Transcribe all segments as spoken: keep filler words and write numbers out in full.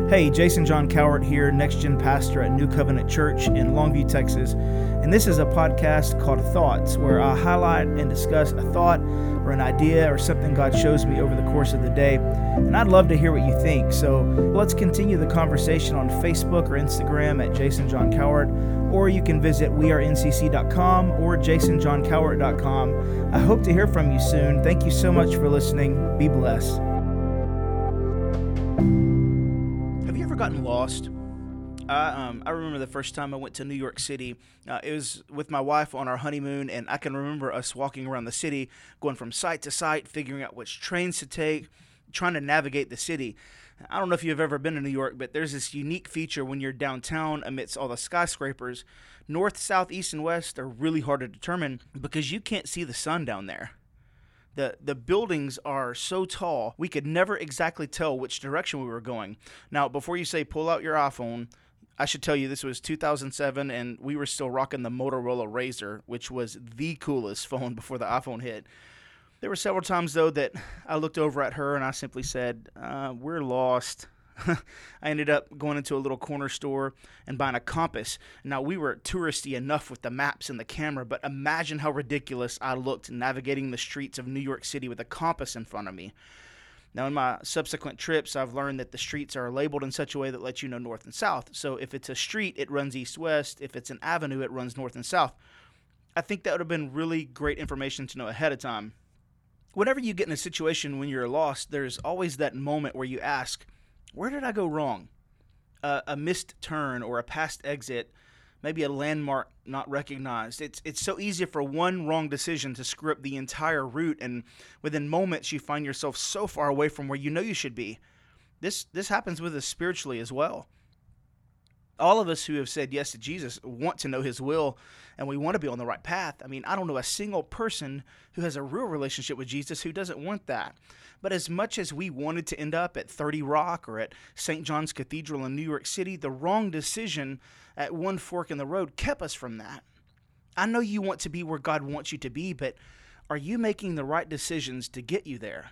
Hey, Jason John Cowart here, Next Gen Pastor at New Covenant Church in Longview, Texas. And this is a podcast called Thoughts, where I highlight and discuss a thought or an idea or something God shows me over the course of the day. And I'd love to hear what you think. So let's continue the conversation on Facebook or Instagram at Jason John Cowart, or you can visit we are n c c dot com or jason john cowart dot com. I hope to hear from you soon. Thank you so much for listening. Be blessed. Have you ever gotten lost? I, um, I remember the first time I went to New York City. Uh, it was with my wife on our honeymoon, and I can remember us walking around the city, going from site to site, figuring out which trains to take, trying to navigate the city. I don't know if you've ever been to New York, but there's this unique feature when you're downtown amidst all the skyscrapers. North, south, east, and west are really hard to determine because you can't see the sun down there. The the buildings are so tall, we could never exactly tell which direction we were going. Now, before you say pull out your iPhone, I should tell you this was two thousand seven, and we were still rocking the Motorola Razr, which was the coolest phone before the iPhone hit. There were several times, though, that I looked over at her and I simply said, uh, we're lost. I ended up going into a little corner store and buying a compass. Now, we were touristy enough with the maps and the camera, but imagine how ridiculous I looked navigating the streets of New York City with a compass in front of me. Now, in my subsequent trips, I've learned that the streets are labeled in such a way that lets you know north and south. So if it's a street, it runs east-west. If it's an avenue, it runs north and south. I think that would have been really great information to know ahead of time. Whenever you get in a situation when you're lost, there's always that moment where you ask, where did I go wrong? Uh, a missed turn or a past exit, maybe a landmark not recognized. It's it's so easy for one wrong decision to screw up the entire route, and within moments you find yourself so far away from where you know you should be. This this happens with us spiritually as well. All of us who have said yes to Jesus want to know his will, and we want to be on the right path. I mean, I don't know a single person who has a real relationship with Jesus who doesn't want that. But as much as we wanted to end up at thirty Rock or at Saint John's Cathedral in New York City, the wrong decision at one fork in the road kept us from that. I know you want to be where God wants you to be, but are you making the right decisions to get you there?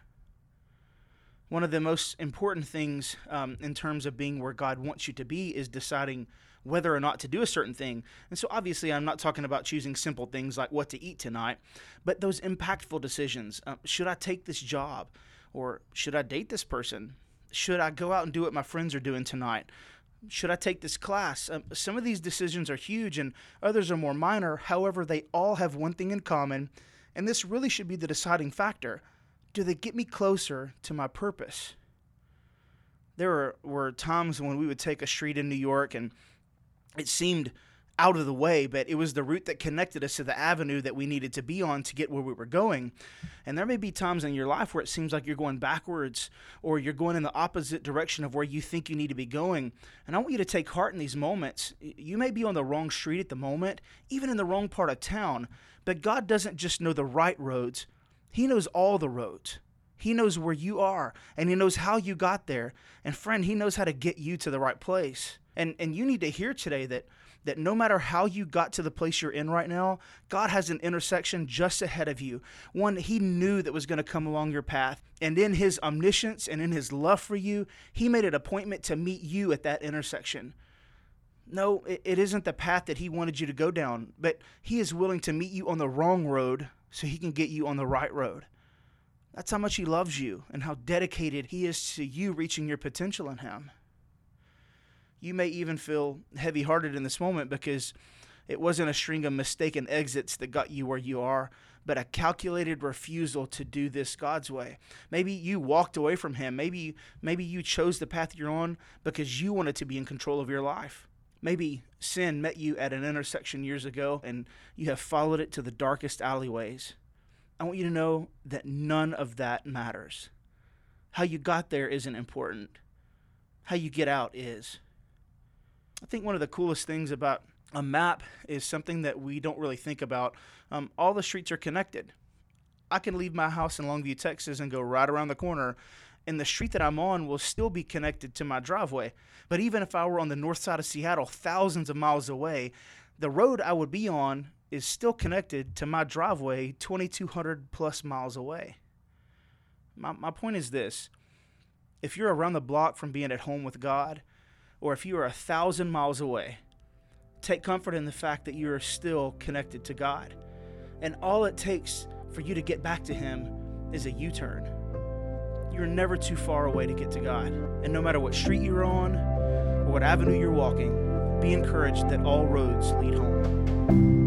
One of the most important things um, in terms of being where God wants you to be is deciding whether or not to do a certain thing. And so obviously I'm not talking about choosing simple things like what to eat tonight, but those impactful decisions. Um, should I take this job? Or should I date this person? Should I go out and do what my friends are doing tonight? Should I take this class? Um, some of these decisions are huge and others are more minor. However, they all have one thing in common, and this really should be the deciding factor. Do they get me closer to my purpose? There were, were times when we would take a street in New York and it seemed out of the way, but it was the route that connected us to the avenue that we needed to be on to get where we were going. And there may be times in your life where it seems like you're going backwards or you're going in the opposite direction of where you think you need to be going. And I want you to take heart in these moments. You may be on the wrong street at the moment, even in the wrong part of town, but God doesn't just know the right roads. He knows all the roads. He knows where you are, and he knows how you got there. And friend, he knows how to get you to the right place. And and you need to hear today that that no matter how you got to the place you're in right now, God has an intersection just ahead of you, one he knew that was going to come along your path. And in his omniscience and in his love for you, he made an appointment to meet you at that intersection. No, it, it isn't the path that he wanted you to go down, but he is willing to meet you on the wrong road so he can get you on the right road. That's how much he loves you and how dedicated he is to you reaching your potential in him. You may even feel heavy-hearted in this moment because it wasn't a string of mistaken exits that got you where you are, but a calculated refusal to do this God's way. Maybe you walked away from him. Maybe, maybe you chose the path you're on because you wanted to be in control of your life. Maybe sin met you at an intersection years ago and you have followed it to the darkest alleyways. I want you to know that none of that matters. How you got there isn't important. How you get out is. I think one of the coolest things about a map is something that we don't really think about. Um, all the streets are connected. I can leave my house in Longview, Texas and go right around the corner, and the street that I'm on will still be connected to my driveway. But even if I were on the north side of Seattle, thousands of miles away, the road I would be on is still connected to my driveway twenty-two hundred plus miles away. My, my point is this. If you're around the block from being at home with God, or if you are a thousand miles away, take comfort in the fact that you are still connected to God. And all it takes for you to get back to Him is a U-turn. You're never too far away to get to God. And no matter what street you're on or what avenue you're walking, be encouraged that all roads lead home.